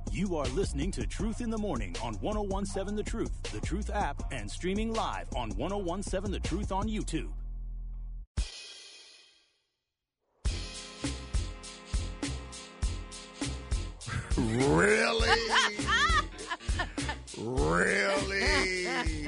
You are listening to Truth in the Morning on 1017 The Truth app, and streaming live on 1017 The Truth on YouTube. Really? Really?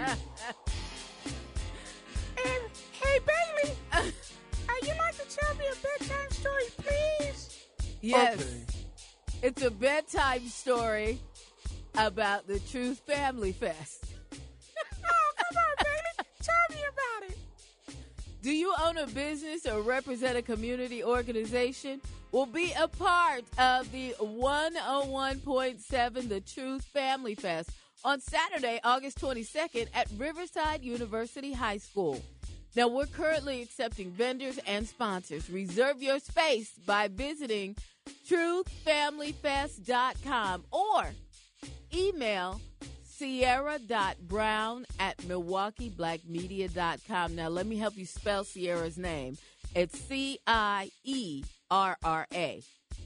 Hey, Bailey, you like to tell me a bedtime story, please? Yes. Okay. It's a bedtime story about the Truth Family Fest. Oh, come on, Bailey. Tell me about it. Do you own a business or represent a community organization? Well, be a part of the 101.7 The Truth Family Fest on Saturday, August 22nd at Riverside University High School. Now, we're currently accepting vendors and sponsors. Reserve your space by visiting truthfamilyfest.com or email sierra.brown@milwaukeeblackmedia.com. Now, let me help you spell Sierra's name. It's CIERRA.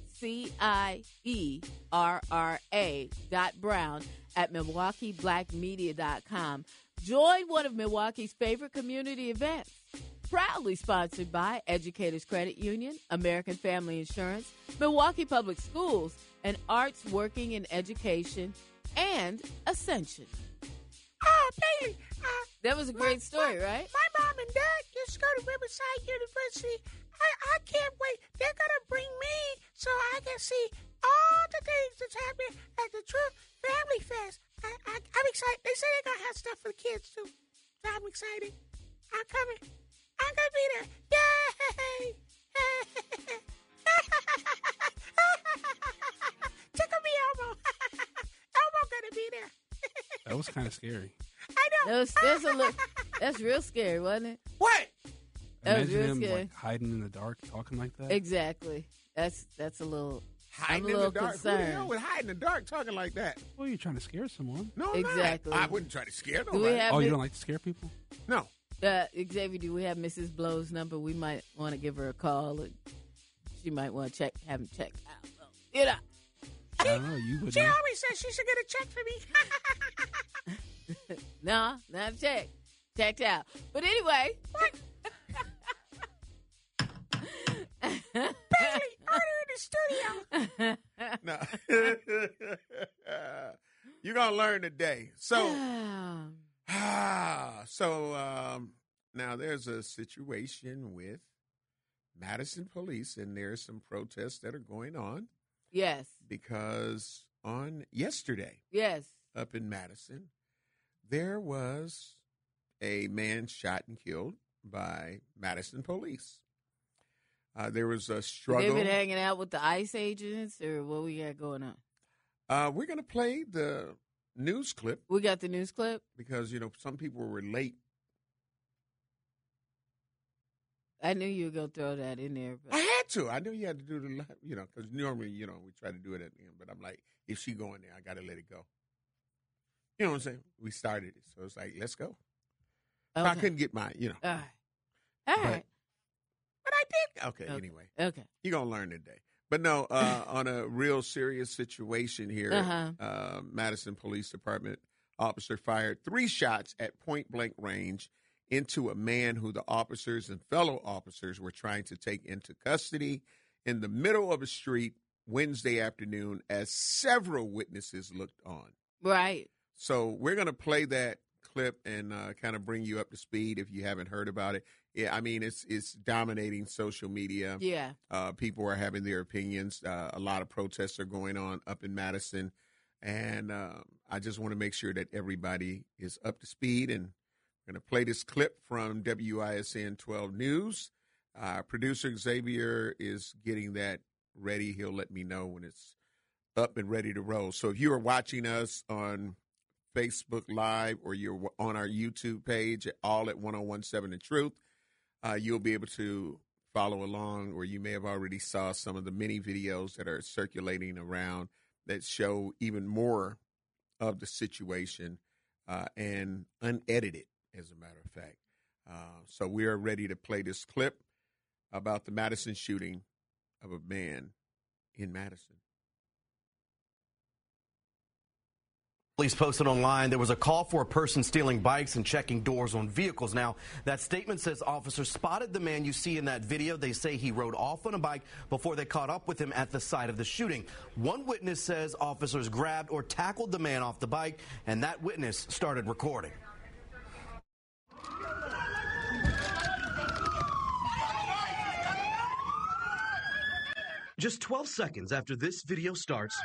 CIERRA.brown@milwaukeeblackmedia.com. Join one of Milwaukee's favorite community events. Proudly sponsored by Educators Credit Union, American Family Insurance, Milwaukee Public Schools, and Arts Working in Education, and Ascension. Oh, Bailey. That was a great story, right? My mom and dad used to go to Riverside University. I can't wait. They're going to bring me so I can see all the things that's happening at the Truth Family Fest. I'm excited. They say they're going to have stuff for the kids, too. So I'm excited. I'm coming. I'm going to be there. Yay! Tickle me, Elmo. Elmo going to be there. That was kind of scary. I know. That's real scary, wasn't it? What? That was Imagine real him scary. like hiding in the dark, talking like that. Exactly. That's a little. Hiding I'm a in the little dark. Who the concerned. hell would hide in the dark talking like that? Well, you're trying to scare someone. No, I'm Exactly. not. I wouldn't try to scare Do we nobody. have Oh, you Mi- don't like to scare people? No. Xavier? Do we have Mrs. Blow's number? We might want to give her a call. And she might want to have him checked out. You know. I don't know. You would She know. always says she should get a check for me. No, not a check. Checked out. But anyway. Bailey, order in the studio. No. You're going to learn today. So, now there's a situation with Madison police, and there's some protests that are going on Yes. because on yesterday Yes. up in Madison, there was a man shot and killed by Madison police. There was a struggle. They've been hanging out with the ICE agents, or what we got going on? We're going to play the news clip We got the news clip. because, some people were late. I knew you were going to throw that in there. I But had to. I knew you had to do the, because normally, we try to do it at the end. But I'm like, if she going there, I got to let it go. You know what I'm saying? We started it. So it's like, let's go. So I Okay. couldn't get my, All right. All right. But I did. Okay, Okay. anyway. Okay. You're going to learn today. But no, on a real serious situation here, Madison Police Department officer fired 3 shots at point-blank range into a man who the officers and fellow officers were trying to take into custody in the middle of a street Wednesday afternoon as several witnesses looked on. Right. So we're going to play that clip and kind of bring you up to speed if you haven't heard about it. Yeah, I mean, it's dominating social media. Yeah. People are having their opinions. A lot of protests are going on up in Madison. And I just want to make sure that everybody is up to speed. And I'm going to play this clip from WISN 12 News. Producer Xavier is getting that ready. He'll let me know when it's up and ready to roll. So if you are watching us on Facebook Live or you're on our YouTube page, all at 1017 The Truth, you'll be able to follow along, or you may have already saw some of the many videos that are circulating around that show even more of the situation and unedited, as a matter of fact. So we are ready to play this clip about the Madison shooting of a man in Madison. Police posted online there was a call for a person stealing bikes and checking doors on vehicles. Now, that statement says officers spotted the man you see in that video. They say he rode off on a bike before they caught up with him at the site of the shooting. One witness says officers grabbed or tackled the man off the bike, and that witness started recording. Just 12 seconds after this video starts,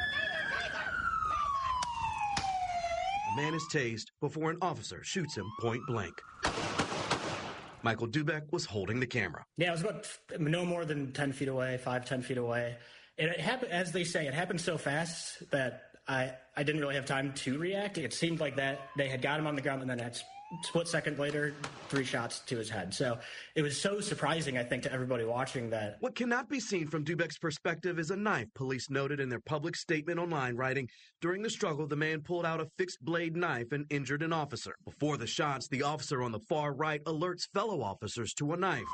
a man is tased before an officer shoots him point blank. Michael Dubek was holding the camera. Yeah, it was about no more than 10 feet away, 10 feet away. It happened, as they say, it happened so fast that I didn't really have time to react. It seemed like that they had got him on the ground, and then a split second later, 3 shots to his head. So it was so surprising, I think, to everybody watching that. What cannot be seen from Dubek's perspective is a knife. Police noted in their public statement online, writing, during the struggle, the man pulled out a fixed blade knife and injured an officer. Before the shots, the officer on the far right alerts fellow officers to a knife.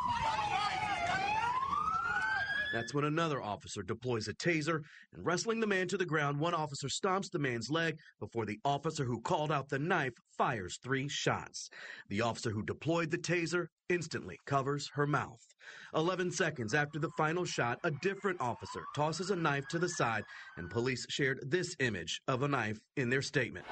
That's when another officer deploys a taser, and wrestling the man to the ground, one officer stomps the man's leg before the officer who called out the knife fires 3 shots. The officer who deployed the taser instantly covers her mouth. 11 seconds after the final shot, a different officer tosses a knife to the side, and police shared this image of a knife in their statement.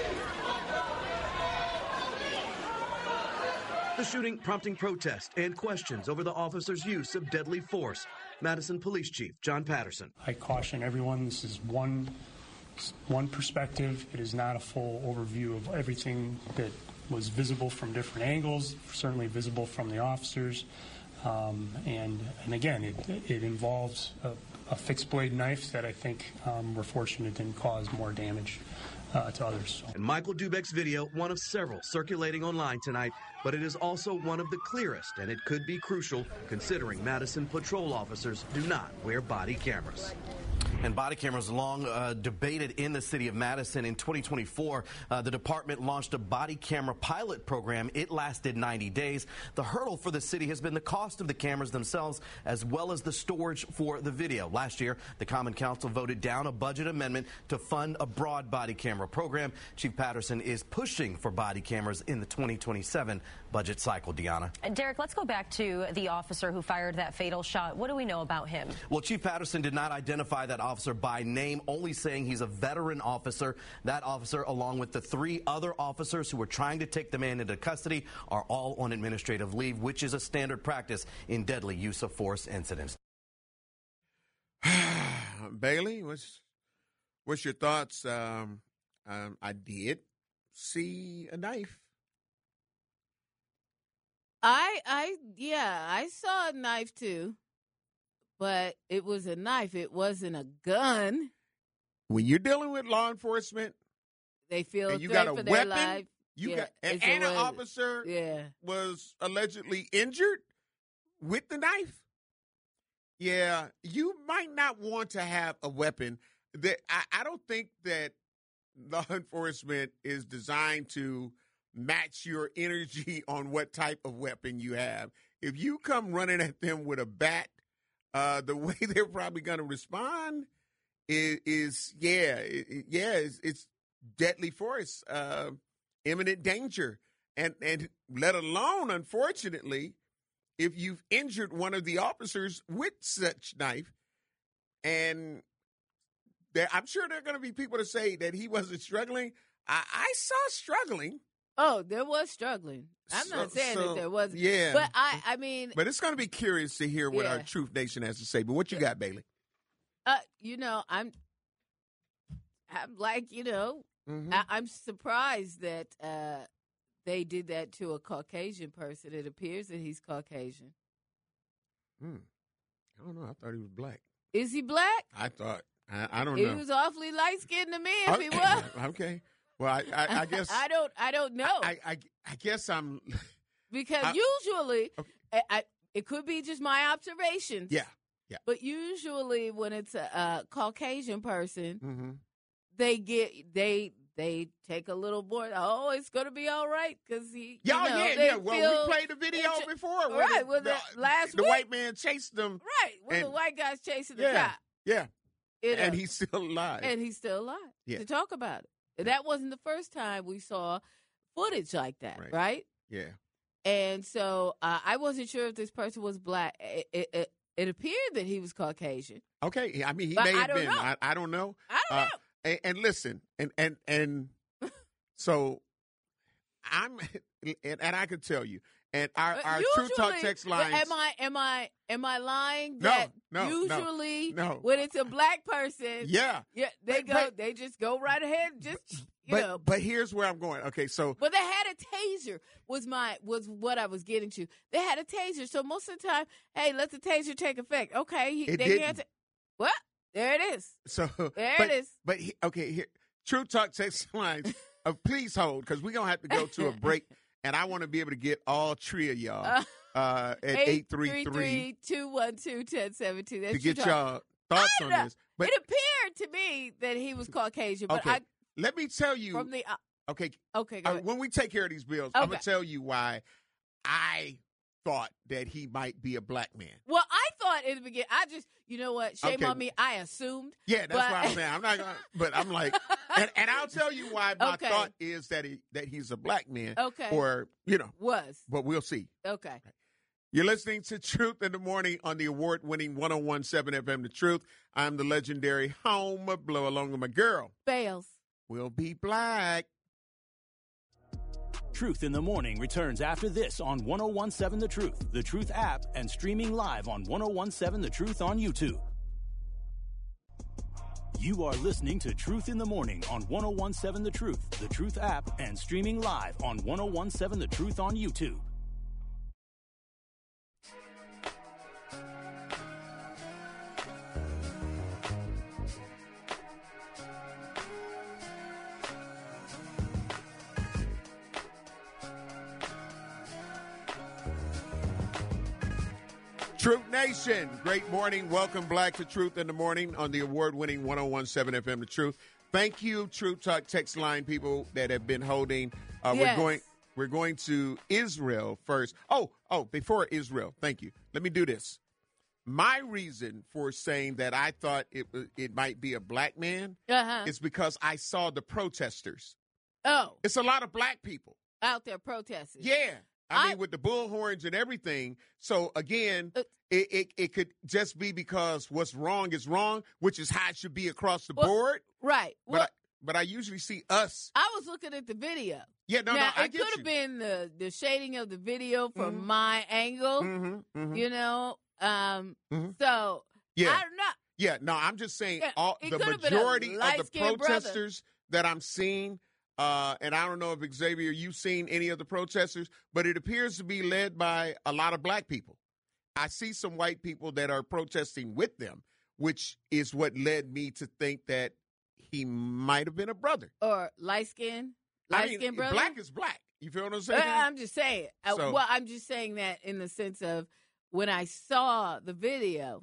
The shooting prompting protest and questions over the officer's use of deadly force. Madison Police Chief John Patterson. I caution everyone, this is one perspective. It is not a full overview of everything that was visible from different angles, certainly visible from the officers. And again, it involves a fixed blade knife that I think we're fortunate didn't cause more damage to others. And Michael Dubek's video, one of several circulating online tonight, but it is also one of the clearest, and it could be crucial considering Madison patrol officers do not wear body cameras. And body cameras long debated in the city of Madison. In 2024, the department launched a body camera pilot program. It lasted 90 days. The hurdle for the city has been the cost of the cameras themselves, as well as the storage for the video. Last year, the Common Council voted down a budget amendment to fund a broad body camera program. Chief Patterson is pushing for body cameras in the 2027 budget cycle. Deanna. Derek, let's go back to the officer who fired that fatal shot. What do we know about him? Well, Chief Patterson did not identify that officer by name, only saying he's a veteran officer. That officer, along with the 3 other officers who were trying to take the man into custody, are all on administrative leave, which is a standard practice in deadly use of force incidents. Bailey, what's your thoughts? I did see a knife. I saw a knife too. But it was a knife. It wasn't a gun. When you're dealing with law enforcement, they feel and you threat got a for their weapon. life. And an officer was allegedly injured with the knife. Yeah, you might not want to have a weapon. I don't think that law enforcement is designed to match your energy on what type of weapon you have. If you come running at them with a bat, the way they're probably going to respond is it's deadly force, imminent danger, and let alone, unfortunately, if you've injured one of the officers with such knife, and I'm sure there are going to be people to say that he wasn't struggling. I saw struggling. Oh, there was struggling. I'm not saying that there wasn't. Yeah. But I mean. But it's going to be curious to hear what our Truth Nation has to say. But what you got, Bailey? I'm like, I'm surprised that they did that to a Caucasian person. It appears that he's Caucasian. I don't know. I thought he was black. Is he black? I thought. I don't know. He was awfully light-skinned to me if he was. Okay. Well, I guess I don't know. I guess I'm because usually it could be just my observations. Yeah. But usually when it's a Caucasian person, they take a little more. Oh, it's going to be all right because he. Well, we played the video before. Right. The white man chased them. Right. When the white guy's chasing the cop. Yeah. And he's still alive. To talk about it. That wasn't the first time we saw footage like that, right? Yeah. And so I wasn't sure if this person was black. It appeared that he was Caucasian. Okay. I mean, he But may I have don't been. know. I don't know. I don't know. And listen, and so and I can tell you, and our True Talk text lines. Am I lying? No, That no, usually no. when it's a black person, Yeah. they just go right ahead, you know. But here's where I'm going. Okay, so But they had a taser. Was what I was getting to. They had a taser, so most of the time, hey, let the taser take effect. Okay, It they didn't. can't. What? There it is. so There it is. But okay, here, True Talk text lines. Please hold, because we're gonna have to go to a break, and I want to be able to get all three of y'all at 833-212-1072 to get y'all thoughts on this. But it appeared to me that he was Caucasian, but okay, let me tell you. from the Okay. Okay, go ahead. When we take care of these bills, I'm going to tell you why I thought that he might be a black man. Well, I thought in the beginning, you know what? Shame Okay. on me. I assumed. Yeah, that's what I'm saying. I'm not going to, but I'm like, and I'll tell you why my Okay. thought is that he's a black man. Okay. Or, Was. but we'll see. Okay. You're listening to Truth in the Morning on the award-winning 101.7 FM The Truth. I'm the legendary Home Blow, along with my girl. Fails. We'll be black. Truth in the Morning returns after this on 101.7 The Truth app, and streaming live on 101.7 The Truth on YouTube. You are listening to Truth in the Morning on 101.7 The Truth app, and streaming live on 101.7 The Truth on YouTube. Truth Nation, great morning. Welcome back to Truth in the Morning on the award-winning 101.7 FM The Truth. Thank you, Truth Talk text line people that have been holding. Yes. We're going to Israel first. Oh, before Israel, thank you. Let me do this. My reason for saying that I thought it might be a black man is because I saw the protesters. Oh. It's a lot of black people Out there protesting. Yeah. I mean, with the bullhorns and everything. So, again, it could just be because what's wrong is wrong, which is how it should be across the board. Right. But I usually see us. I was looking at the video. Yeah, no, now, I it get could you. have been the shading of the video from my angle, you know. So, Yeah. I don't know. Yeah, no, I'm just saying Yeah, it the could have been a majority of the light-skinned protesters that I'm seeing, and I don't know if Xavier, you've seen any of the protesters, but it appears to be led by a lot of black people. I see some white people that are protesting with them, which is what led me to think that he might have been a brother. Or light-skinned brother. Black is black. You feel what I'm saying? I'm just saying. I'm just saying that in the sense of when I saw the video,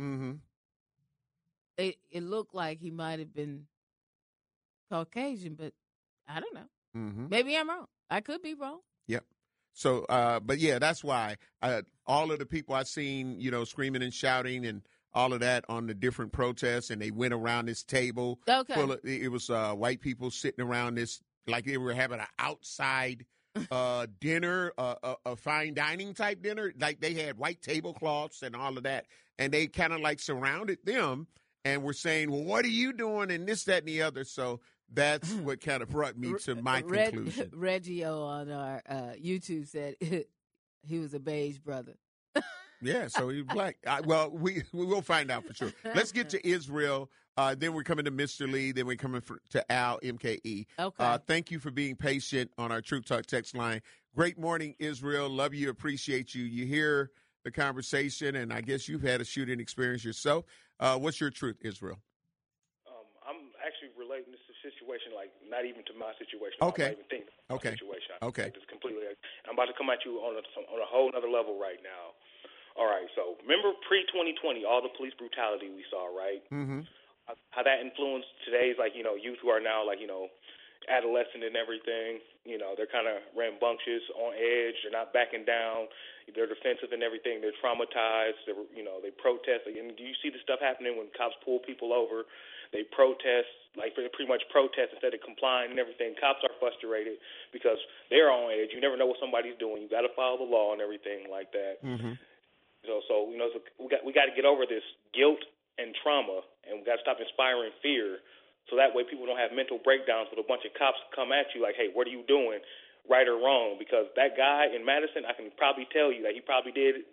it looked like he might have been Caucasian, but I don't know. Maybe I'm wrong. I could be wrong. Yep. So, but yeah, that's why all of the people I've seen, screaming and shouting and all of that on the different protests, and they went around this table. Okay. It was white people sitting around this, like they were having an outside dinner, a fine dining type dinner. Like they had white tablecloths and all of that, and they kind of like surrounded them and were saying, well, what are you doing? And this, that, and the other. So that's what kind of brought me to my conclusion. Reggio on our YouTube said he was a beige brother. Yeah, so he's black. Well, we will find out for sure. Let's get to Israel. Then we're coming to Mr. Lee. Then we're coming to Al, MKE. Okay. Thank you for being patient on our Truth Talk text line. Great morning, Israel. Love you, appreciate you. You hear the conversation, and I guess you've had a shooting experience yourself. What's your truth, Israel? I'm actually relating this situation, like not even to my situation. Okay. I'm not even thinking about my situation. Okay. It's completely. I'm about to come at you on a whole other level right now. All right. So remember pre-2020, all the police brutality we saw, right? Mm-hmm. How that influenced today's youth who are now adolescent and everything. They're kind of rambunctious, on edge. They're not backing down. They're defensive and everything. They're traumatized. They protest. And do you see the stuff happening when cops pull people over? They protest, like pretty much protest instead of complying and everything. Cops are frustrated because they're on edge. You never know what somebody's doing. You got to follow the law and everything like that. Mm-hmm. So we got to get over this guilt and trauma, and we got to stop inspiring fear. So that way people don't have mental breakdowns with a bunch of cops come at you like, hey, what are you doing? Right or wrong, because that guy in Madison, I can probably tell you that he probably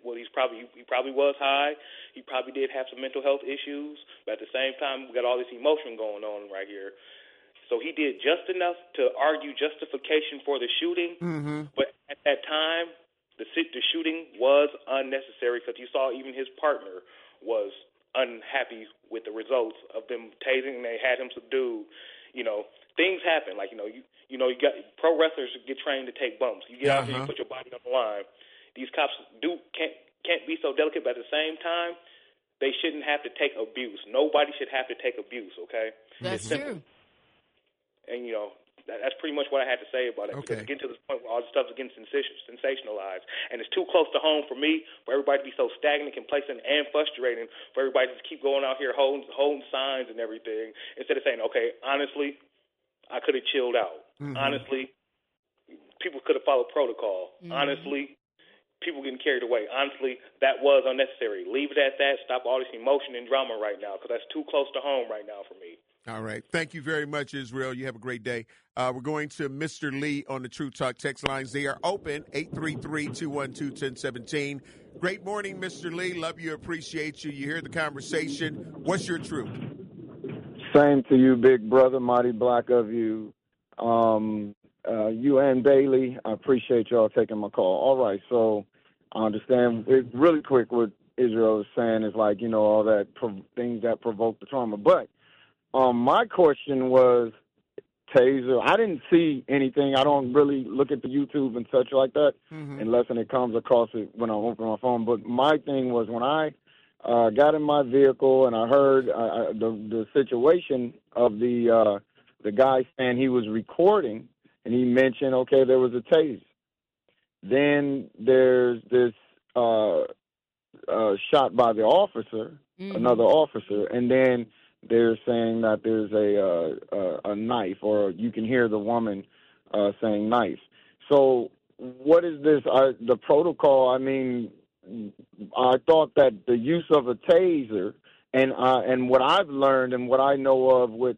was high. He probably did have some mental health issues, but at the same time, we got all this emotion going on right here. So he did just enough to argue justification for the shooting, but at that time, the shooting was unnecessary because you saw even his partner was unhappy with the results of them tasing, and they had him subdued. You know, things happen. Like, you got pro wrestlers get trained to take bumps. You get out there, you put your body on the line. These cops can't be so delicate, but at the same time, they shouldn't have to take abuse. Nobody should have to take abuse. Okay, that's true. And that's pretty much what I had to say about it. Okay. Because getting to this point where all this stuff is getting sensationalized, and it's too close to home for me, for everybody to be so stagnant, complacent, and frustrating, for everybody to just keep going out here holding signs and everything, instead of saying, okay, honestly, I could have chilled out. Honestly, people could have followed protocol. Honestly, people getting carried away. Honestly, that was unnecessary. Leave it at that. Stop all this emotion and drama right now, because that's too close to home right now for me. All right. Thank you very much, Israel. You have a great day. We're going to Mr. Lee on the True Talk text lines. They are open, 833-212-1017. Great morning, Mr. Lee. Love you, appreciate you. You hear the conversation. What's your truth? Same to you, big brother, mighty black of you. You and Bailey, I appreciate y'all taking my call. All right, so I understand really quick what Israel is saying is like, all that things that provoke the trauma. But my question was taser. I didn't see anything. I don't really look at the YouTube and such like that unless it comes across it when I open my phone. But my thing was when I got in my vehicle and I heard the situation of the guy saying he was recording, and he mentioned, okay, there was a taser. Then there's this shot by the officer, another officer, and then they're saying that there's a knife, or you can hear the woman saying knife. So what is this? The protocol, I mean, I thought that the use of a taser, and what I've learned and what I know of with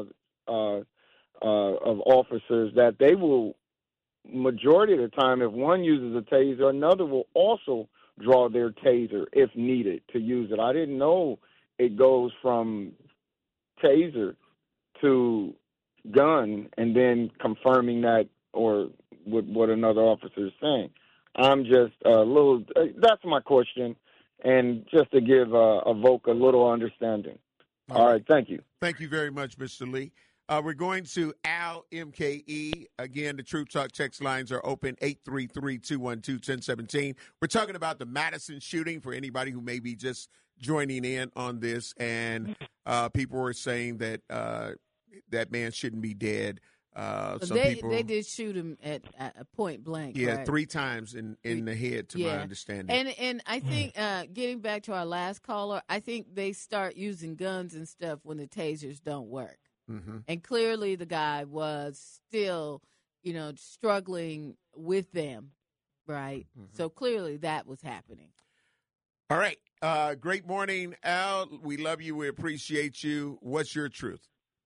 of officers, that they will, majority of the time, if one uses a taser, another will also draw their taser if needed to use it. I didn't know it goes from taser to gun and then confirming that or with what another officer is saying. I'm just that's my question, and just to give Evoke a little understanding. All right, thank you. Thank you very much, Mr. Lee. We're going to Al MKE. Again, the True Talk text lines are open, 833-212-1017. We're talking about the Madison shooting for anybody who may be just joining in on this. And people were saying that that man shouldn't be dead. They did shoot him at point blank. Yeah, right? 3 times in the head, to my understanding. And I think, getting back to our last caller, I think they start using guns and stuff when the tasers don't work. And clearly the guy was still, struggling with them, right? So clearly that was happening. All right. Great morning, Al. We love you. We appreciate you. What's your truth?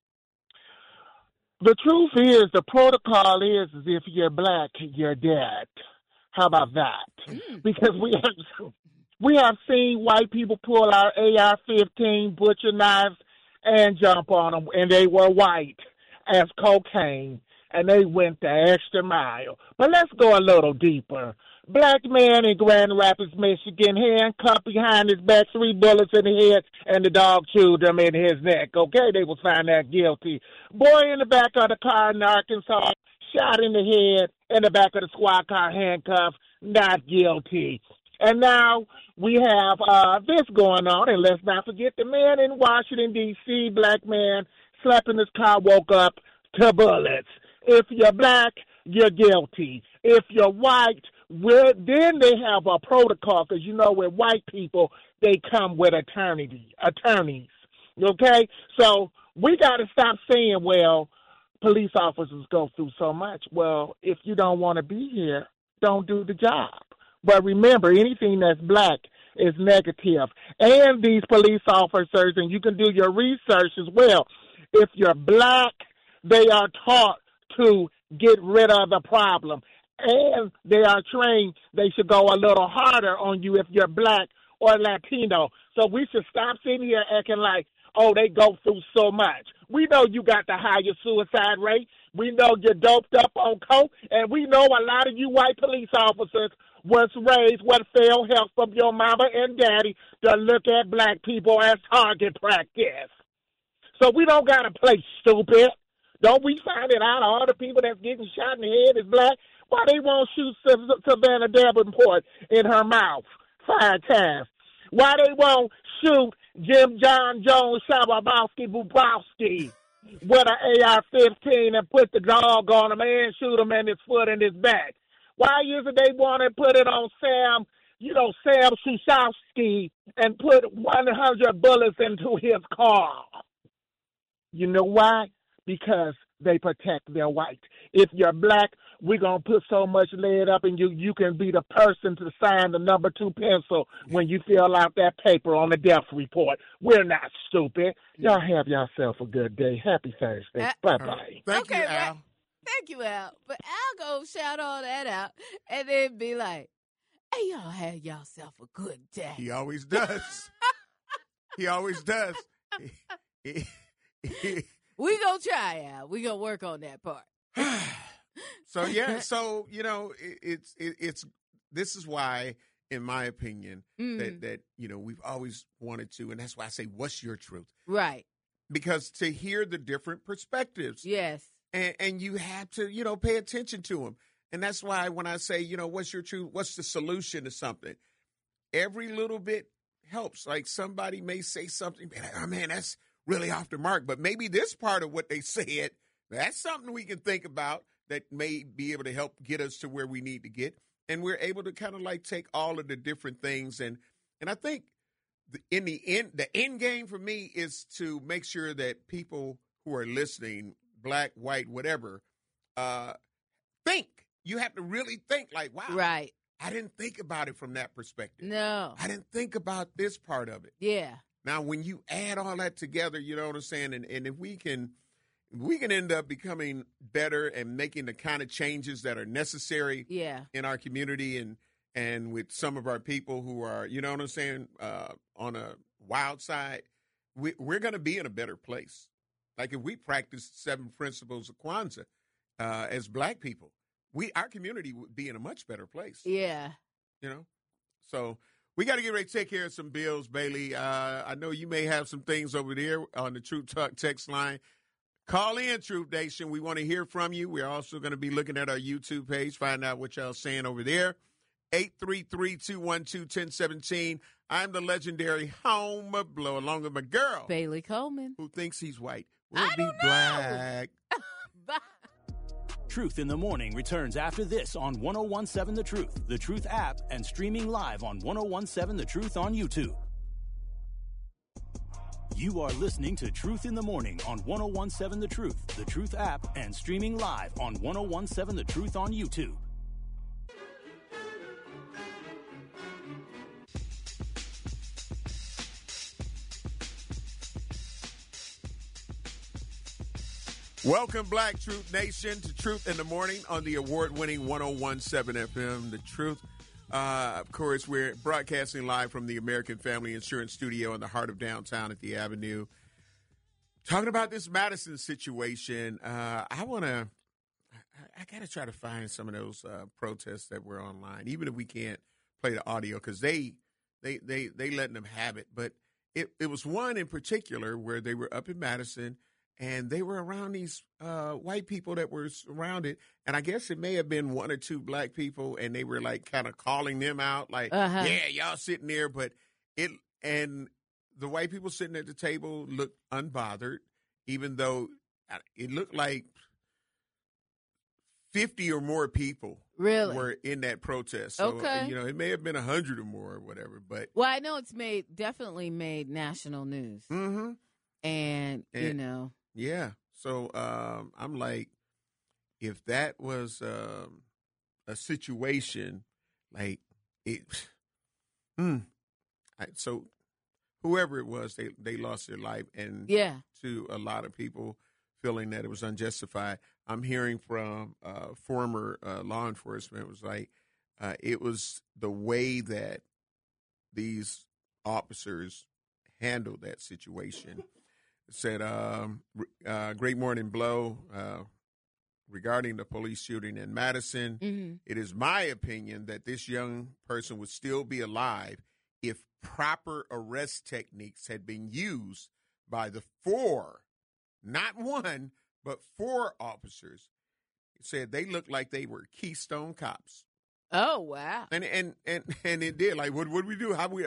The truth is, the protocol is if you're black, you're dead. How about that? Because we have seen white people pull our AR-15 butcher knives and jump on them, and they were white as cocaine, and they went the extra mile. But let's go a little deeper. Black man in Grand Rapids, Michigan, handcuffed behind his back, 3 bullets in the head, and the dog chewed him in his neck. Okay, they will find that guilty. Boy in the back of the car in Arkansas, shot in the head, in the back of the squad car, handcuffed, not guilty. And now we have this going on, and let's not forget the man in Washington, D.C., black man, slept in his car, woke up to bullets. If you're black, you're guilty. If you're white, then they have a protocol, because with white people, they come with attorneys. Okay? So we got to stop saying, well, police officers go through so much. Well, if you don't want to be here, don't do the job. But remember, anything that's black is negative. And these police officers, and you can do your research as well, if you're black, they are taught to get rid of the problem. And they are trained they should go a little harder on you if you're black or Latino. So we should stop sitting here acting like, oh, they go through so much. We know you got the highest suicide rate. We know you're doped up on coke. And we know a lot of you white police officers was raised with failed help from your mama and daddy to look at black people as target practice. So we don't got to play stupid. Don't we find it out all the people that's getting shot in the head is black? Why they won't shoot Savannah Davenport in her mouth 5 times? Why they won't shoot Jim John Jones Shababowski Bubrowski with an AR-15 and put the dog on him and shoot him in his foot and his back? Why isn't they want to put it on Sam Sushowski and put 100 bullets into his car? You know why? Because they protect their white. If you're black, we're going to put so much lead up in you, you can be the person to sign the number 2 pencil when you fill out that paper on the death report. We're not stupid. Y'all have yourself a good day. Happy Thursday. Bye-bye. Thank you, Al. Thank you, Al. But Al go shout all that out and then be like, hey, y'all have yourself a good day. He always does. He always does. We gonna try, Al. We gonna work on that part. So yeah, so you know, it's this is why, in my opinion, that you know we've always wanted to, and that's why I say, what's your truth? Right. Because to hear the different perspectives, yes, and you have to pay attention to them, and that's why when I say what's your truth, what's the solution to something, every little bit helps. Like somebody may say something, be like, oh man, that's really off the mark, but maybe this part of what they said, that's something we can think about that may be able to help get us to where we need to get. And we're able to kind of like take all of the different things. And I think in the end game for me is to make sure that people who are listening, black, white, whatever, think. You have to really think like, wow, right. I didn't think about it from that perspective. No. I didn't think about this part of it. Yeah. Now, when you add all that together, you know what I'm saying? And if we can end up becoming better and making the kind of changes that are necessary in our community and with some of our people who are, you know what I'm saying, on a wild side, we're going to be in a better place. Like if we practice 7 principles of Kwanzaa as black people, our community would be in a much better place. Yeah. You know? So we got to get ready to take care of some bills, Bailey. I know you may have some things over there on the Truth Talk text line. Call in, Truth Nation. We want to hear from you. We're also going to be looking at our YouTube page, find out what y'all saying over there. 833-212-1017. I'm the legendary Homer Blow, along with my girl, Bailey Coleman, who thinks he's white. We'll be black. Bye. Truth in the Morning returns after this on 101.7 The Truth app, and streaming live on 101.7 The Truth on YouTube. You are listening to Truth in the Morning on 101.7 The Truth app, and streaming live on 101.7 The Truth on YouTube. Welcome, Black Truth Nation, to Truth in the Morning on the award-winning 101.7 FM, The Truth. Of course, we're broadcasting live from the American Family Insurance Studio in the heart of downtown at the Avenue. Talking about this Madison situation, I got to try to find some of those protests that were online, even if we can't play the audio, because they letting them have it. But it was one in particular where they were up in Madison, and they were around these white people that were surrounded. And I guess it may have been 1 or 2 black people, and they were like kind of calling them out, like, yeah, y'all sitting there. But and the white people sitting at the table looked unbothered, even though it looked like 50 or more people were in that protest. So, it may have been 100 or more or whatever. But well, I know it's definitely made national news. Mm-hmm. And you know. Yeah. So I'm like, if that was a situation, like it, so whoever it was, they lost their life, and to a lot of people feeling that it was unjustified. I'm hearing from former law enforcement, it was like it was the way that these officers handled that situation. It said, great morning, Blow. Regarding the police shooting in Madison, it is my opinion that this young person would still be alive if proper arrest techniques had been used by the 4, not 1, but 4 officers. It said they looked like they were Keystone cops. Oh, wow. And it did. Like, what do we do? How do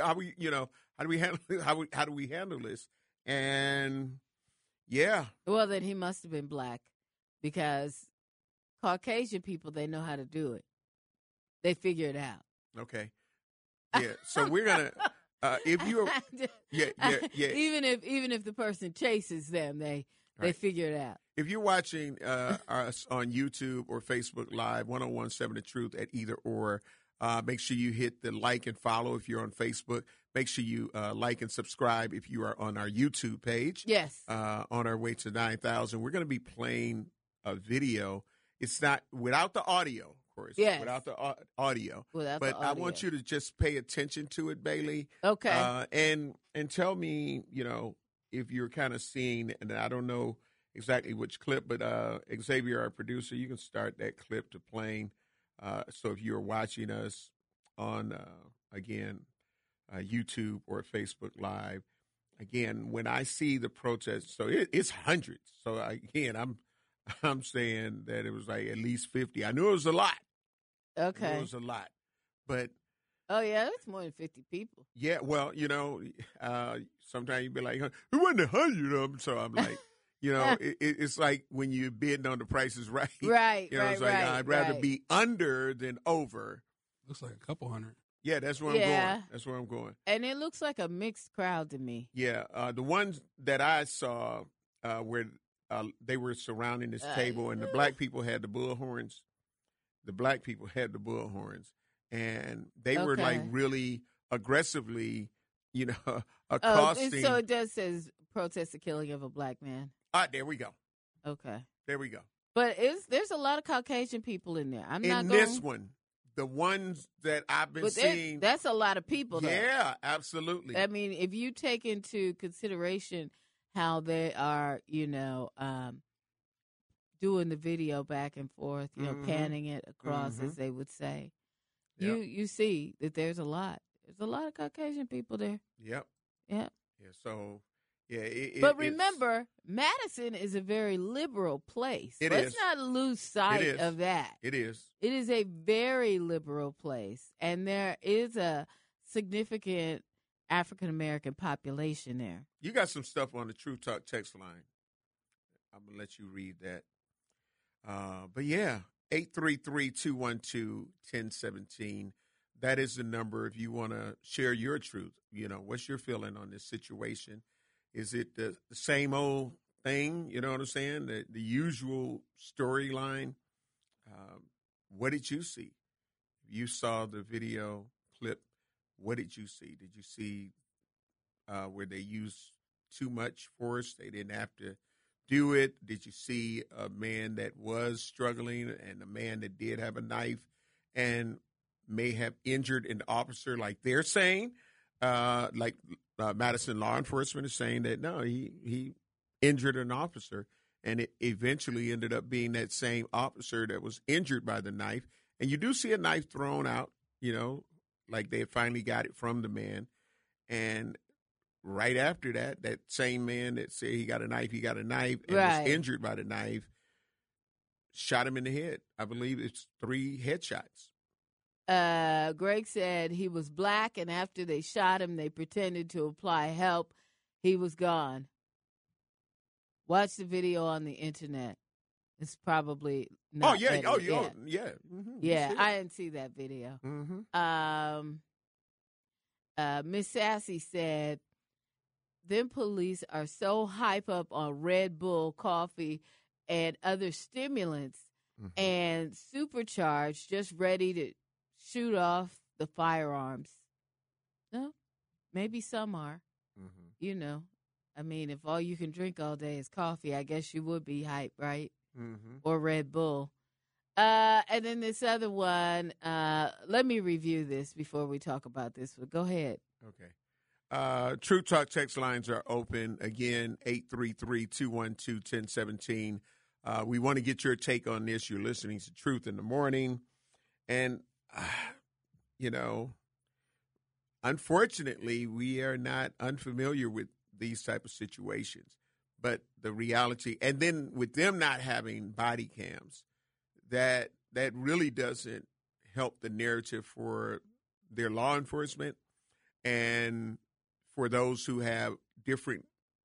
we handle this? And yeah. Well, then he must have been black, because Caucasian people, they know how to do it. They figure it out. Okay. Yeah. So we're gonna if you yeah. Even if the person chases them, they figure it out. If you're watching us on YouTube or Facebook Live, 101.7 The Truth at either or, make sure you hit the like and follow if you're on Facebook. Make sure you like and subscribe if you are on our YouTube page. Yes. On our way to 9,000. We're going to be playing a video. It's not without the audio, of course. Yes. Without the audio. I want you to just pay attention to it, Bailey. Okay. And tell me, if you're kind of seeing, and I don't know exactly which clip, but Xavier, our producer, you can start that clip to playing. So if you're watching us on, again, YouTube or Facebook Live, again, when I see the protests, so it's hundreds. So again, I'm saying that it was like at least 50. I knew it was a lot. Okay. It was a lot. But oh, yeah, that's more than 50 people. Yeah, well, sometimes you'd be like, it wasn't 100 of them. So I'm like, it's like when you're bidding on the Price is Right. Right, it's like, I'd rather be under than over. Looks like a couple hundred. Yeah, that's where I'm going. That's where I'm going. And it looks like a mixed crowd to me. Yeah, the ones that I saw where they were surrounding this table, and the black people had the bullhorns. And they were like really aggressively, accosting. So it does says protest the killing of a black man. There we go. Okay. There we go. But there's a lot of Caucasian people in there. This one, the ones that I've been seeing. That's a lot of people, though. Yeah, absolutely. I mean, if you take into consideration how they are, doing the video back and forth, panning it across, as they would say, you see that there's a lot. There's a lot of Caucasian people there. Yep. Yeah. Yeah. So, yeah. But remember, Madison is a very liberal place. Let's not lose sight of that. It is. It is a very liberal place, and there is a significant African American population there. You got some stuff on the True Talk text line. I'm gonna let you read that. But yeah, 833-212-1017. That is the number if you want to share your truth. What's your feeling on this situation? Is it the same old thing? You know what I'm saying? The usual storyline. What did you see? You saw the video clip. What did you see? Did you see where they used too much force? They didn't have to do it. Did you see a man that was struggling and a man that did have a knife and may have injured an officer, like they're saying? Madison law enforcement is saying that no, he injured an officer, and it eventually ended up being that same officer that was injured by the knife. And you do see a knife thrown out, like they had finally got it from the man. And right after that, that same man that said he got a knife, and was injured by the knife, shot him in the head. I believe it's 3 headshots. Greg said he was black, and after they shot him, they pretended to apply help. He was gone. Watch the video on the internet. It's probably not. Oh, yeah. edited. Oh, yeah. Yeah. Mm-hmm. Yeah, I didn't see that video. Mm-hmm. Miss Sassy said them police are so hype up on Red Bull, coffee, and other stimulants and supercharged, just ready to shoot off the firearms. No, maybe some are. You know, I mean, if all you can drink all day is coffee, I guess you would be hype, right? Or Red Bull. And then this other one, let me review this before we talk about this. But go ahead. Okay. True Talk text lines are open. Again, 833-212-1017. We want to get your take on this. You're listening to Truth in the Morning. And, you know, unfortunately, we are not unfamiliar with these type of situations. But the reality, and then with them not having body cams, that really doesn't help the narrative for their law enforcement and for those who have different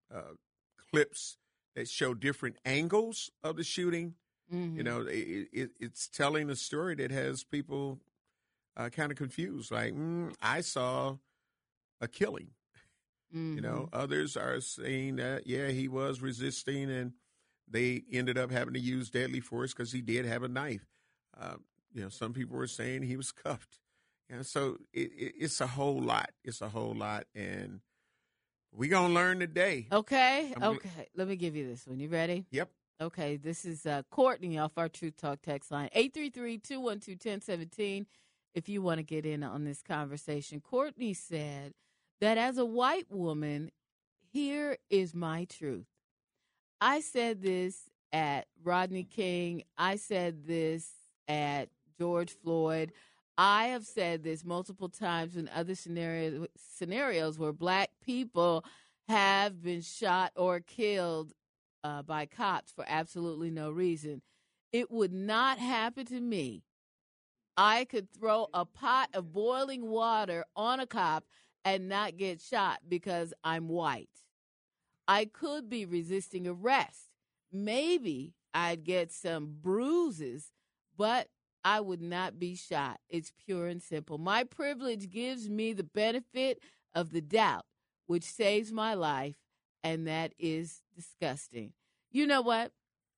clips that show different angles of the shooting. You know, it's telling a story that has people kind of confused. Like, I saw a killing. You know, others are saying that, yeah, he was resisting and they ended up having to use deadly force because he did have a knife. You know, some people were saying he was cuffed. And so it's a whole lot. It's a whole lot. And we're going to learn today. Okay. Let me give you this one. You ready? Yep. Okay. This is Courtney off our Truth Talk text line, 833-212-1017, if you want to get in on this conversation. Courtney said that as a white woman, here is my truth. I said this at Rodney King. I said this at George Floyd. I have said this multiple times in other scenarios where black people have been shot or killed by cops for absolutely no reason. It would not happen to me. I could throw a pot of boiling water on a cop and not get shot because I'm white. I could be resisting arrest. Maybe I'd get some bruises, but I would not be shot. It's pure and simple. My privilege gives me the benefit of the doubt, which saves my life, and that is disgusting. You know what?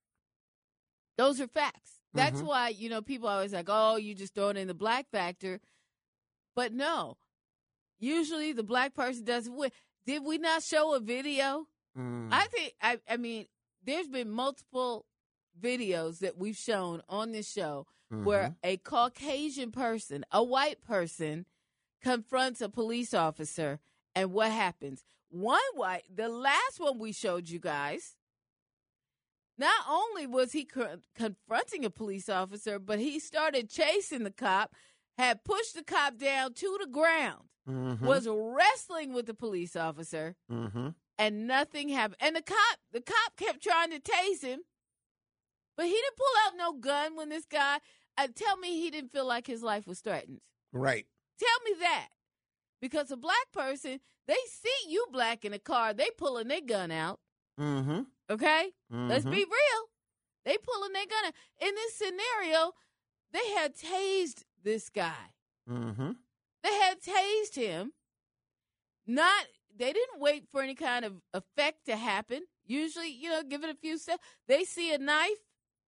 Those are facts. That's why, you know, people are always like, oh, you just throw it in the black factor. But no, usually the black person doesn't win. Did we not show a video? I think, I mean, there's been multiple videos that we've shown on this show where a Caucasian person, a white person, confronts a police officer, and what happens? The last one we showed you guys, not only was he confronting a police officer, but he started chasing the cop, had pushed the cop down to the ground, was wrestling with the police officer, and nothing happened. And the cop kept trying to tase him, but he didn't pull out no gun when this guy, tell me he didn't feel like his life was threatened. Right. Tell me that. Because a black person, they see you black in a car, they pulling their gun out. Okay? Let's be real. They pulling their gun out. In this scenario, they had tased this guy. They had tased him. They didn't wait for any kind of effect to happen. Usually, you know, give it a few steps. They see a knife.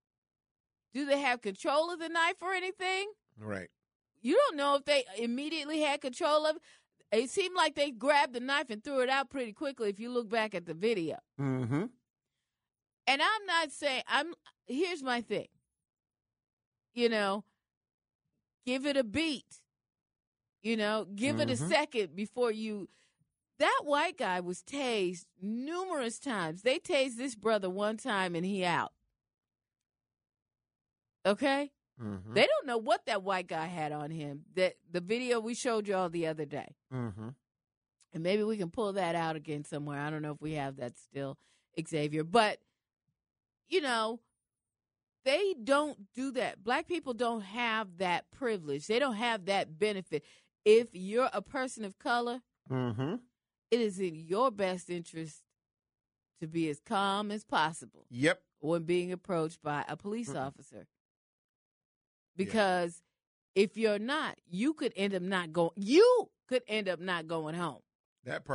Do they have control of the knife or anything? Right. You don't know if they immediately had control of it. It seemed like they grabbed the knife and threw it out pretty quickly if you look back at the video. And I'm not saying, here's my thing. You know, give it a beat. You know, give it a second before you. That white guy was tased numerous times. They tased this brother one time and he out. Okay? They don't know what that white guy had on him. The video we showed y'all the other day. And maybe we can pull that out again somewhere. I don't know if we have that still, Xavier. But, you know, they don't do that. Black people don't have that privilege. They don't have that benefit. If you're a person of color, it is in your best interest to be as calm as possible. Yep. When being approached by a police officer. Because if you're not, you could end up not going home. That part.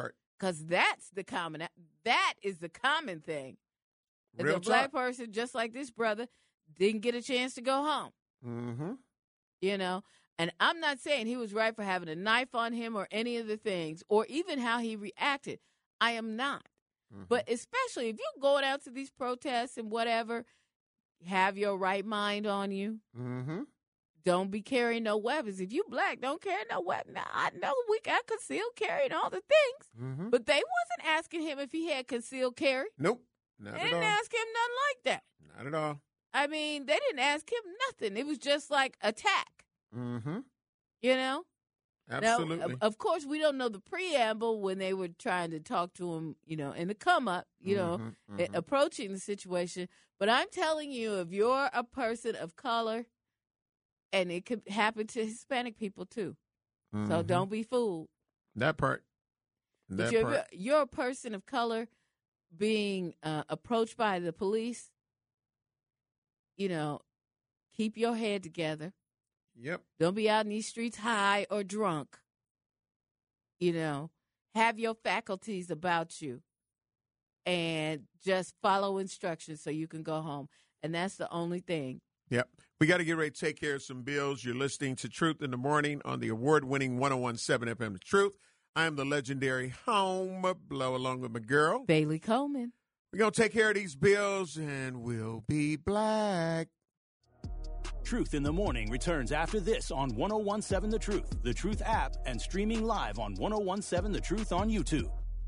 because that's the common. That is the common thing. Real the black person, just like this brother, didn't get a chance to go home. Mm-hmm. You know, and I'm not saying he was right for having a knife on him or any of the things, or even how he reacted. I am not. Mm-hmm. But especially if you're going out to these protests and whatever, have your right mind on you. Mm-hmm. Don't be carrying no weapons. If you black, don't carry no weapon. Now, I know we got concealed carry and all the things, Mm-hmm. but they wasn't asking him if he had concealed carry. Nope. Not They at didn't all. ask him nothing like that. Not at all. I mean, they didn't ask him nothing. It was just like attack, Mm-hmm. you know? Absolutely. Now, of course, we don't know the preamble when they were trying to talk to him, you know, in the come up, you know, approaching the situation. But I'm telling you, if you're a person of color, and it could happen to Hispanic people too. Mm-hmm. So don't be fooled. That part. But you're a person of color being approached by the police, you know, keep your head together. Yep. Don't be out in these streets high or drunk. You know, have your faculties about you and just follow instructions so you can go home. And that's the only thing. Yep. We got to get ready to take care of some bills. You're listening to Truth in the Morning on the award-winning 101.7 FM The Truth. I am the legendary Home Blow along with my girl, Bailey Coleman. We're going to take care of these bills, and we'll be black. Truth in the Morning returns after this on 101.7 The Truth app, and streaming live on 101.7 The Truth on YouTube.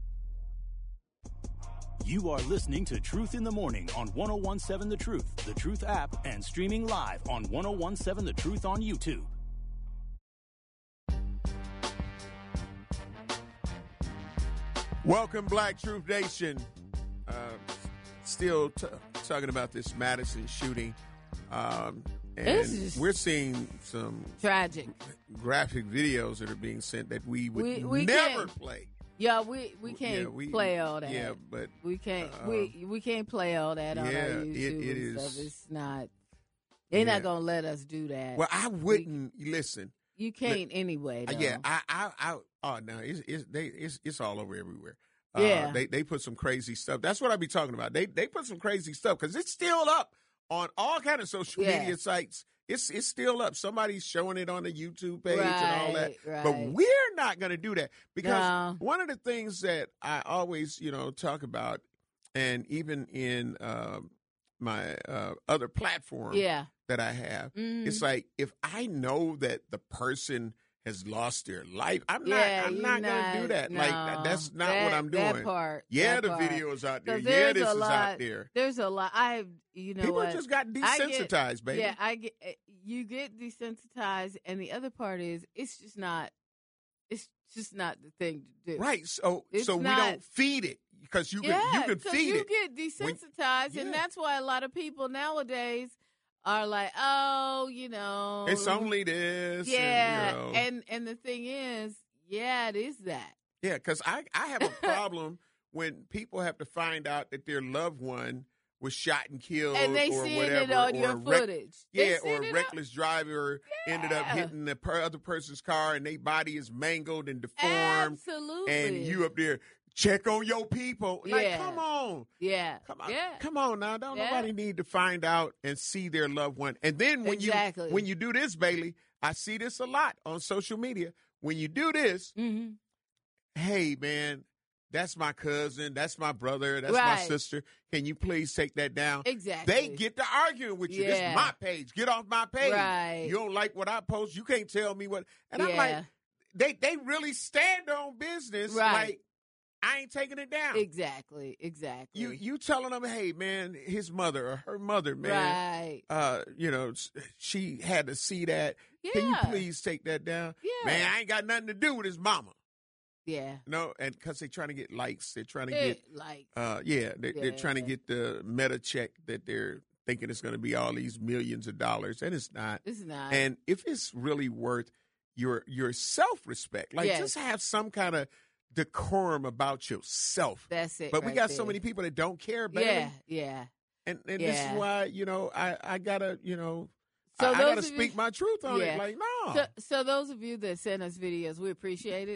You are listening to Truth in the Morning on 101.7 The Truth app, and streaming live on 101.7 The Truth on YouTube. Welcome, Black Truth Nation. Still talking about this Madison shooting. And we're seeing some tragic, graphic videos that are being sent that we would we never play. Yeah, we can't play all that. Yeah, but we can't we can't play all that on our YouTube it and is. stuff. It's not. They're not gonna let us do that. Well, I wouldn't listen. You can't anyway. Though. Yeah, oh no, it's all over everywhere. Yeah, they put some crazy stuff. That's what I be talking about. They put some crazy stuff because it's still up on all kind of social media sites. It's still up. Somebody's showing it on the YouTube page and all that. Right. But we're not going to do that because one of the things that I always, talk about, and even in my other platform that I have, it's like if I know that the person has lost their life, I'm not going to do that. No, like that's not what I'm doing. That part. The video is out there. Yeah, this is out there. There's a lot. People just got desensitized, baby. Yeah, you get desensitized, and the other part is it's just not the thing to do. Right. So we don't feed it because you can feed it. You get desensitized, and that's why a lot of people nowadays are like, oh, it's only this. Yeah, and the thing is, it is that. Yeah, because I have a problem when people have to find out that their loved one was shot and killed, and they or seeing whatever, it on your footage. Or a reckless driver ended up hitting the other person's car, and their body is mangled and deformed. Absolutely. And you up there. Check on your people. Like, come on. Yeah. Come on now. Don't nobody need to find out and see their loved one. And then when you do this, Bailey, I see this a lot on social media. When you do this, hey man, that's my cousin, that's my brother, that's my sister. Can you please take that down? Exactly. They get to arguing with you. This is my page. Get off my page. Right. You don't like what I post. You can't tell me what. And I'm like, they really stand on business. Right. Like, I ain't taking it down. Exactly. You telling them, hey man, his mother or her mother, man. Right. She had to see that. Yeah. Can you please take that down? Yeah. Man, I ain't got nothing to do with his mama. Yeah. No, and because they're trying to get likes, they're trying to get likes. They're trying to get the meta check that they're thinking it's going to be all these millions of dollars, and it's not. It's not. And if it's really worth your self-respect, like just have some kind of decorum about yourself. That's it. But we got so many people that don't care, baby. Yeah. And this is why, I gotta, so I gotta speak my truth on it. Like, no. So those of you that send us videos, we appreciate it.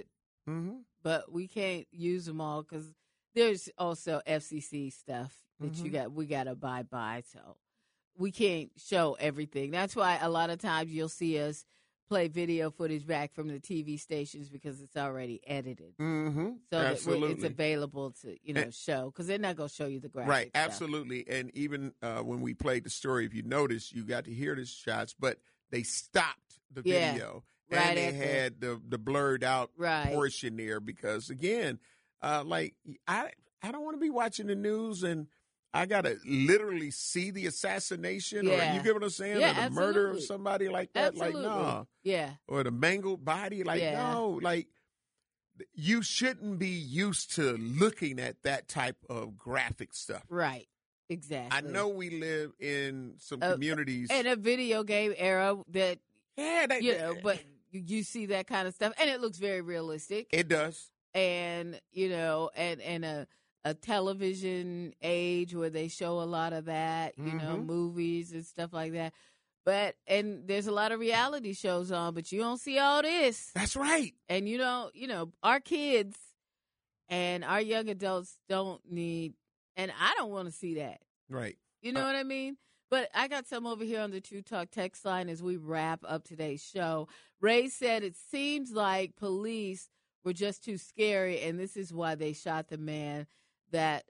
but we can't use them all because there's also FCC stuff that we got to abide by. So we can't show everything. That's why a lot of times you'll see us play video footage back from the TV stations because it's already edited. So that it's available to, show because they're not going to show you the graphics. Right, absolutely. And even when we played the story, if you notice, you got to hear the shots, but they stopped the video. And they had the blurred out portion there because, again, I don't want to be watching the news and I got to literally see the assassination or you get what I'm saying? Yeah, or the murder of somebody like that. Absolutely. Like, no. Yeah. Or the mangled body. Like, no. Like, you shouldn't be used to looking at that type of graphic stuff. Right. Exactly. I know we live in some communities. In a video game era that, but you see that kind of stuff. And it looks very realistic. It does. And, and a television age where they show a lot of that, movies and stuff like that. And there's a lot of reality shows on, but you don't see all this. That's right. And our kids and our young adults don't need, and I don't want to see that. Right. You know what I mean? But I got some over here on the True Talk text line as we wrap up today's show. Ray said it seems like police were just too scary, and this is why they shot the man that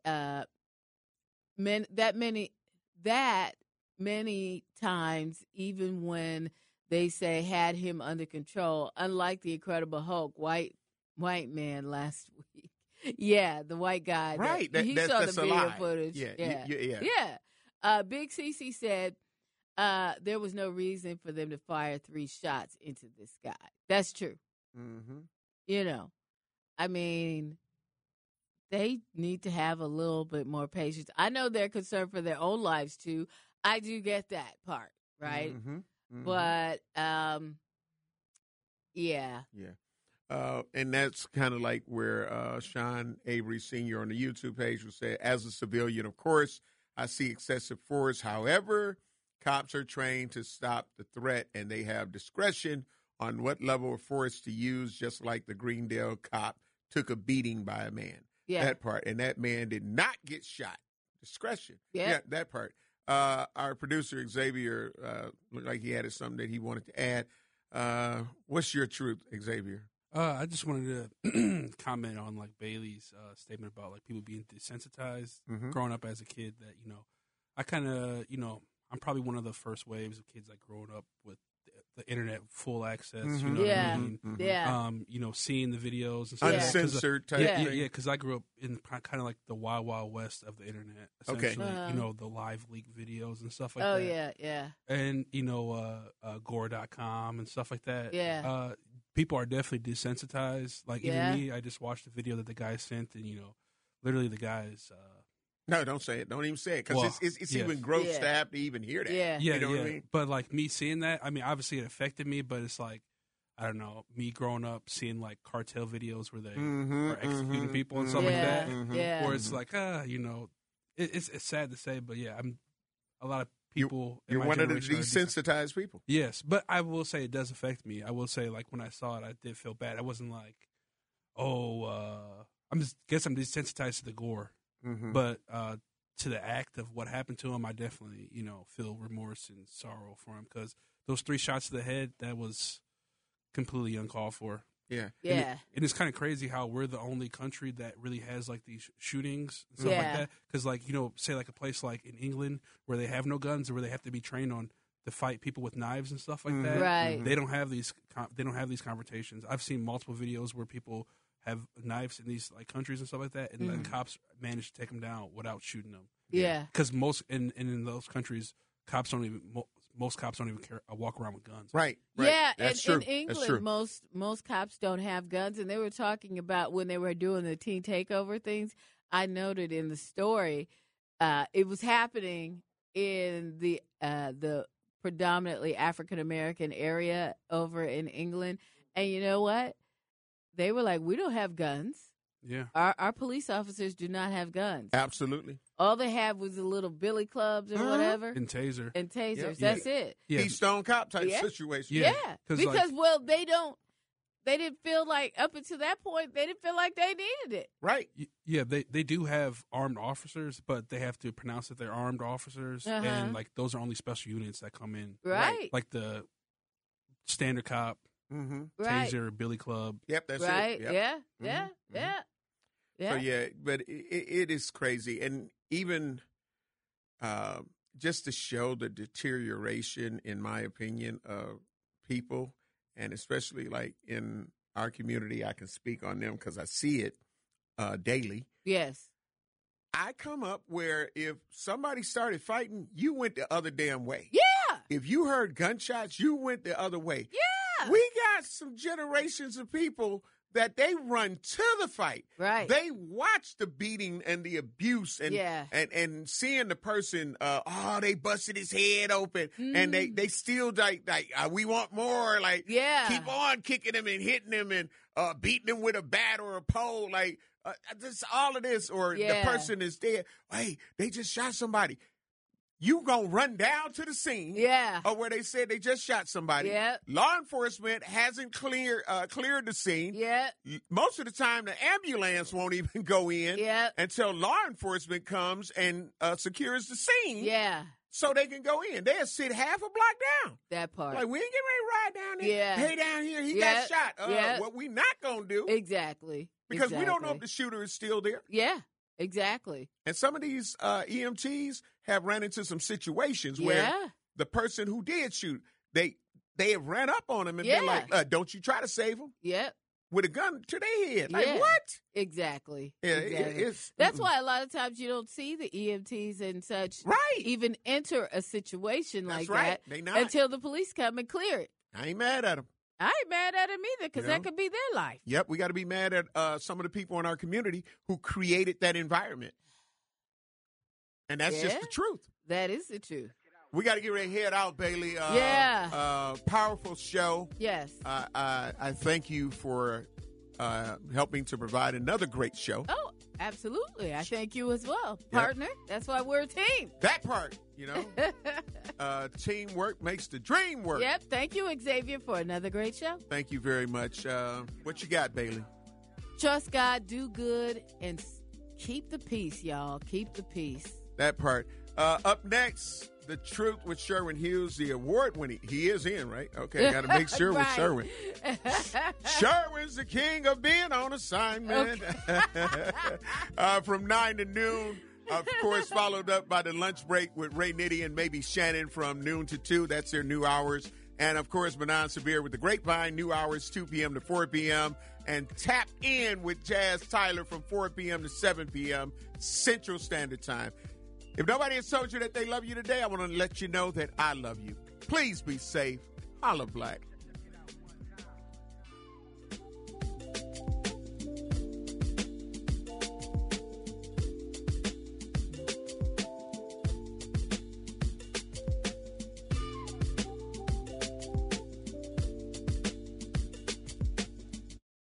many times, even when they say had him under control, unlike the Incredible Hulk, white man last week. Yeah, the white guy. Right. He saw the video footage. Yeah. Big CC said there was no reason for them to fire 3 shots into this guy. That's true. I mean, they need to have a little bit more patience. I know they're concerned for their own lives, too. I do get that part, right? But, yeah. And that's kind of like where Sean Avery Sr. on the YouTube page will say, as a civilian, of course, I see excessive force. However, cops are trained to stop the threat, and they have discretion on what level of force to use, just like the Greendale cop took a beating by a man. Yeah. That part. And that man did not get shot. Discretion. Yeah, that part. Our producer, Xavier, looked like he had something that he wanted to add. What's your truth, Xavier? I just wanted to comment on like Bailey's statement about like people being desensitized growing up as a kid. That I kind of I'm probably one of the first waves of kids like growing up with the internet full access. You know what I mean? Seeing the videos and stuff. Uncensored type thing. Because I grew up in kind of like the wild, wild west of the internet. Essentially, the live leak videos and stuff like that. Oh yeah. And gore.com and stuff like that. Yeah. People are definitely desensitized. Like even me, I just watched the video that the guy sent, and literally the guy is. No, don't say it. Don't even say it because it's even gross to have to even hear that. Yeah, what I mean? But like me seeing that, I mean, obviously it affected me, but it's like, I don't know, me growing up seeing like cartel videos where they are executing people and stuff like that. Where it's like, it's sad to say, but I'm a lot of people. You're one of the desensitized people. Yes, but I will say it does affect me. I will say like when I saw it, I did feel bad. I wasn't like, I'm desensitized to the gore. But to the act of what happened to him, I definitely, feel remorse and sorrow for him because those 3 shots to the head, that was completely uncalled for. Yeah. Yeah. And it's kind of crazy how we're the only country that really has like these shootings and stuff like that. Because like, say like a place like in England where they have no guns or where they have to be trained on to fight people with knives and stuff like that. Right. They don't have these confrontations. I've seen multiple videos where people have knives in these like countries and stuff like that, and the cops manage to take them down without shooting them. Yeah, because most in those countries, most cops don't even walk around with guns. Right. Yeah, that's and true. in England, most cops don't have guns, and they were talking about when they were doing the teen takeover things. I noted in the story, it was happening in the predominantly African American area over in England, and you know what? They were like, we don't have guns. Yeah. Our police officers do not have guns. Absolutely. All they have was the little billy clubs or whatever. And tasers. Yep. That's it. Keystone Cop type situation. Yeah. Because they don't, they didn't feel like, up until that point, they didn't feel like they needed it. Right. Yeah, they do have armed officers, but they have to pronounce that they're armed officers, and like those are only special units that come in. Right. Like the standard cop, Right. taser, billy club. Yep, that's Right. it. Yep. Yeah. Mhm. Yeah. Mhm. Yeah. Yeah. So yeah, but it is crazy, and even just to show the deterioration, in my opinion, of people, and especially like in our community, I can speak on them because I see it daily. Yes. I come up where if somebody started fighting, you went the other damn way. Yeah. If you heard gunshots, you went the other way. Yeah. We got some generations of people that they run to the fight. Right. They watch the beating and the abuse and seeing the person, they busted his head open and they still like we want more. Like, keep on kicking him and hitting him and beating him with a bat or a pole. Like, just all of this, or the person is dead. Hey, they just shot somebody. You gonna run down to the scene, or where they said they just shot somebody. Law enforcement hasn't cleared the scene. Most of the time, the ambulance won't even go in until law enforcement comes and secures the scene. So they can go in. They'll sit half a block down. That part. Like, we ain't getting ready to ride down there. Hey, down here, he got shot. What we not gonna do? Exactly. Because we don't know if the shooter is still there. Yeah. Exactly. And some of these EMTs have ran into some situations where the person who did shoot, they have ran up on him and been like, don't you try to save him? With a gun to their head. Like, what? Exactly. Yeah, exactly. That's why a lot of times you don't see the EMTs and such even enter a situation like that They not. until the police come and clear it. I ain't mad at them. I ain't mad at him either, because that could be their life. Yep, we got to be mad at some of the people in our community who created that environment. And that's just the truth. That is the truth. We got to get ready to head out, Bailey. Powerful show. Yes. I thank you for helping to provide another great show. Oh, absolutely. I thank you as well, partner. That's why we're a team. That part, teamwork makes the dream work. Yep. Thank you, Xavier, for another great show. Thank you very much. What you got, Bailey? Trust God, do good, and keep the peace, y'all. Keep the peace. That part. Up next, The Truth with Sherwin Hughes, the award-winning. He is in, right? Okay, got to make sure with Sherwin. Sherwin's the king of being on assignment. From 9 to noon. Of course, followed up by the lunch break with Ray Nitty and maybe Shannon from noon to 2. That's their new hours. And, of course, Manon Sabir with the Grapevine, new hours, 2 p.m. to 4 p.m. And Tap In with Jazz Tyler from 4 p.m. to 7 p.m. Central Standard Time. If nobody has told you that they love you today, I want to let you know that I love you. Please be safe. Holla Black.